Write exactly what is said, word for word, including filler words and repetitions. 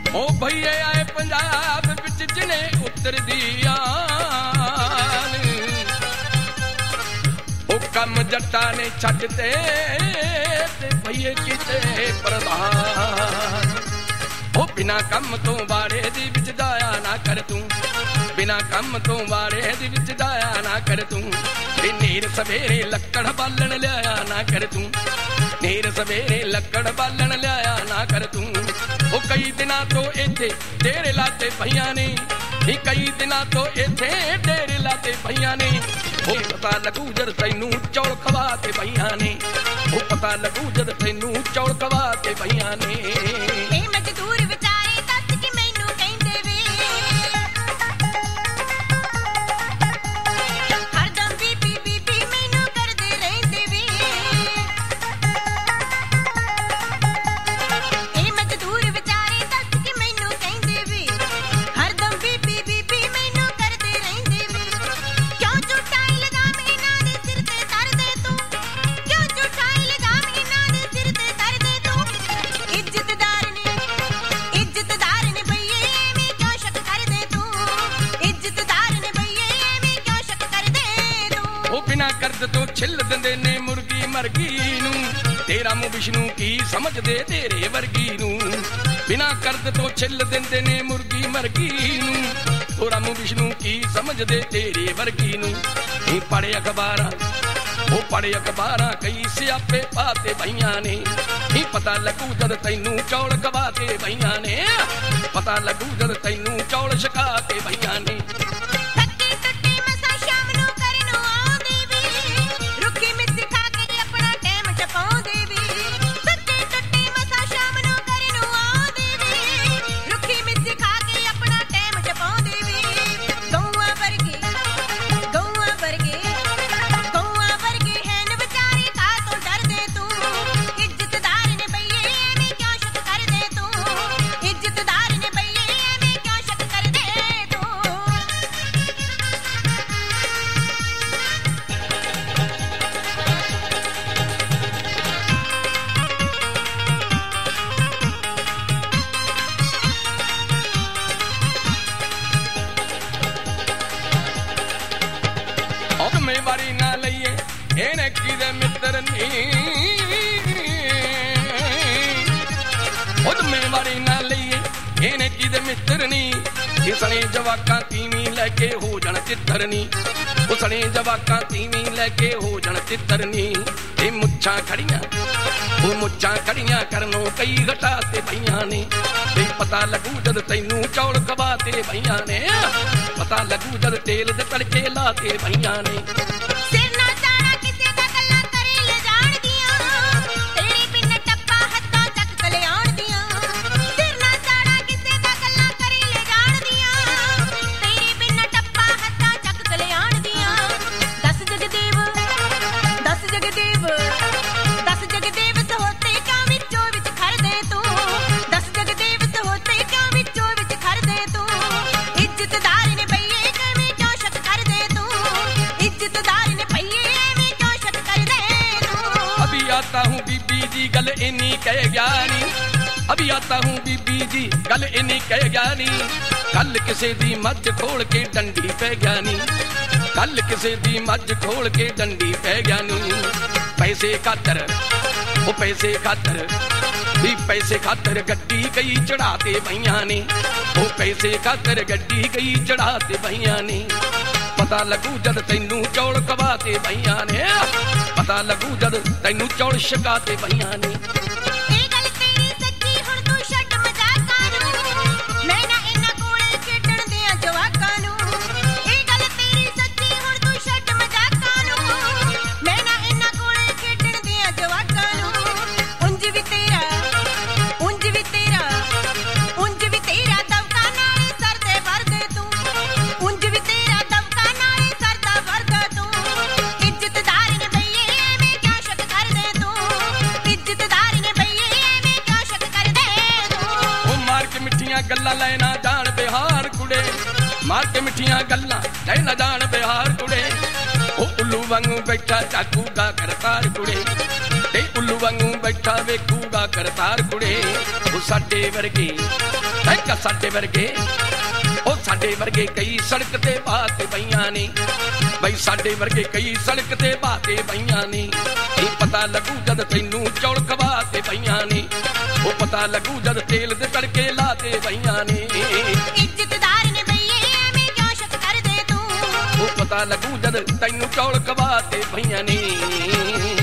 ओ भईए आए पंजाब विच जिने उत्तर दिया ओ कम जट्टा ने छड्डते ते भईए कीते प्रधान ओ बिना कम तो बाड़े दी विच जाया ना कर तू बिना कम तो बाड़े दी विच जाया ना कर तू ते नीर सवेरे लक्कड़ बालन लिया ना कर तू नीर सवेरे लक्कड़ बालन लिया ना कर तू ओ कई दिना तो इथे डेरे लाते भईया ने कई दिना तो इथे डेरे लाते भईया ने ओ पता लगू जद तैनू चौल खवाते भईया ने ओ पता लगू जद तैनू चौल खवाते भईया ने ए मजदूर विचारे दस कि मैनू कहंदे वे हरदम बीबी बीबी मैनू करदे रहंदे वे ए मजदूर विचारे दस कि मैनू कहंदे वे हरदम बीबी बीबी मैनू करदे रहंदे वे क्यों झूठाई लगाम इन्हां दे सिर ते धर दे तू क्यों झूठाई लगाम इन्हां दे सिर ते धर दे तू इज्जतदार ने इज्जतदार ने भईए एवें क्यों शक कर दे तू इज्जतदार ने भईए एवें क्यों शक कर दे तू ओ बिना कर्ज तो छिल दिंदे ने मुर्गी मरगी नू तेरा मुंह विष्णु की समझदे तेरे वर्गी नू बिना कर्ज तो छिल दिंदे ने मुर्गी मरगी नू तेरा मुंह विष्णु की समझदे तेरे वर्गी नू नी पढ़े अखबारां ओ पढ़े अखबारां कई सियापे पाते भईया ने नी पता लगू जद तैनू चौल खवाते भईया ने पता लगू जद तैनू चौल छकाते भईया ने थक्के टुट्टे मसा शाम नू करनो आउंदी वी रुखी मिर्च खा के अपना टाइम टपाउंदी वी थक्के टुट्टे मसा शाम नू करनो आउंदी वी रुखी मिर्च खा के अपना टाइम टपाउंदी वी गौआ वर्गे गौआ वर्गे गौआ वर्गे हैन विचारे का तो डर दे तू इज्जतदार ने भईए एवें क्यों शक कर दे तू इज्जतदार ने भईए एवें क्यों शक कर दे तू ओ जिम्मेवारी ना लईए इहने किदे मित्र नी ओ जिम्मेवारी ना लईए इहने किदे मित्र नी इसने जवाकां तीवीं लैके हो जाण तित्तर नी उसने जवाकां तीवीं लैके हो जाण तित्तर नी ते मुच्छां खड़ियां ओ मुच्छां खड़ियां करनों कई घटाते भईया ने ते पता लगू जद तैनू चौल खवाते भईया ने पता लगू जद तेल दे तड़के लाते भईया ने सिर ना चाड़ा किसे दा गल्लां करे ले जाण दियां तेरे बिन टप्पा हत्थां चक कले आउण दियां सिर ना चाड़ा किसे दा गल्लां करे ले जाण दियां तेरे बिन टप्पा हत्थां चक कले आउण दियां दस जगदेव दस जगदेव दस जगदेव सहोते क्यों विचों विच खड़ दे तू दस जगदेव सहोते क्यों विचों विच खड़ दे तू इज्जतदार ने भईए एवें क्यों शक कर दे तू इज्जतदार ने भईए एवें क्यों शक कर दे तू अभी आता हूँ बीबी जी गल इन्हीं कह ज्ञानी अभी आता हूँ बीबी जी गल इन्हीं कह ज्ञानी कल किसे दी मझ खोल के डंडी पै ज्ञानी कल किसे दी मझ खोल के डंडी पै ज्ञानी पैसे खातर वो पैसे खातर भी पैसे खातर गड्डी कई चढ़ाते भईया ने वो पैसे खातर गड्डी कई चढ़ाते भईया ने पता लगू जद तैनू चौल खवाते भईया ने पता लगू जद तैनू चौल छकाते भईया ने ए गल तेरी सच्ची हुण तू छड्ड मजाकां नू मैं ना इन्हां कोले खेडण दियां जवाकां नू ए गल तेरी सच्ची हुण तू छड्ड मजाकां नू मैं ना इन्हां कोले खेडण दियां जवाकां नू उंज भी तेरा उंज भी तेरा उंज भी तेरा दबका नाले सर ते भर दे तू उंज भी तेरा दबका नाले सर दा भर दे तू इज्जतदार ने भईए एवें क्यों शक कर दे तू इज्जतदार ने भईए एवें क्यों शक कर दे तू वो मार के मिठियां गल्लां ले ना जान बिहार कुड़े मार के मिठियां गल्लां ले ना जान बिहार कुड़े ओ उल्लू वांगू बैठा चाकू गा करतार कुड़े ते उल्लू ਵਾਂਗੂ ਬੈਠਾ ਵੇਖੂਗਾ ਕਰਤਾਰ ਕੁੜੇ। ਉਹ ਸਾਡੇ ਵਰਗੇ ਹੈਗਾ ਸਾਡੇ ਵਰਗੇ ਉਹ ਸਾਡੇ ਵਰਗੇ ਕਈ ਸੜਕ ਤੇ ਬਾਤੇ ਪਈਆਂ ਨੇ ਬਈ ਸਾਡੇ ਵਰਗੇ ਕਈ ਸੜਕ ਤੇ ਬਾਤੇ ਪਈਆਂ ਨੇ। ਇਹ ਪਤਾ ਲੱਗੂ ਜਦ ਤੈਨੂੰ ਚੌਲ ਖਵਾ ਤੇ ਪਈਆਂ ਨੇ ਉਹ ਪਤਾ ਲੱਗੂ ਜਦ ਤੇਲ ਦੇ ਤੜਕੇ ਲਾਤੇ ਪਈਆਂ ਨੇ। ਇੱਜ਼ਤਦਾਰ ਨੇ ਬਈਏ ਐਵੇਂ ਕਿਉਂ ਸ਼ੱਕ ਕਰਦੇ ਤੂੰ ਉਹ ਪਤਾ ਲੱਗੂ ਜਦ ਤੈਨੂੰ ਚੌਲ ਖਵਾ ਤੇ ਪਈਆਂ ਨੇ।